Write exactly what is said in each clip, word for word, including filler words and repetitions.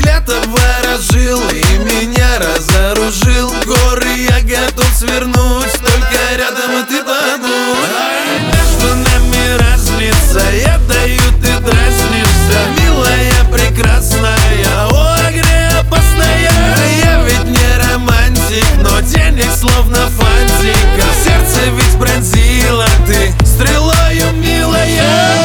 взгляд обворожил и меня разоружил. Горы я готов свернуть, только рядом и ты подуй. Между нами разница, я даю, ты дразнишься. Милая, прекрасная, о, игре опасная. Я ведь не романтик, но денег словно фантика. Сердце ведь пронзила ты стрелою, милая.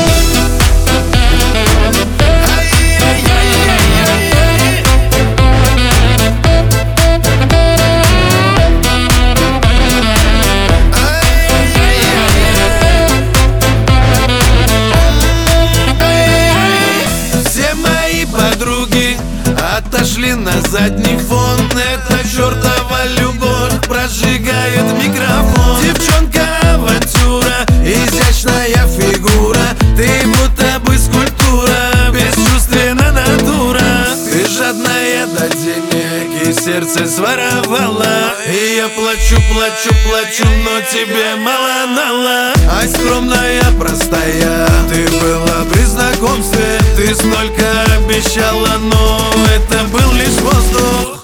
Подруги отошли на задний фон. Эта чертова любовь прожигает микрофон. Девчонка авантюра, изящная фигура. Ты будто бы скульптура, бесчувственная натура. Ты жадная до денег и сердце своровала. И я плачу, плачу, плачу, но тебе мало дала. А скромная, простая, ты была при знакомстве. Ты столько обещала, но это был лишь воздух.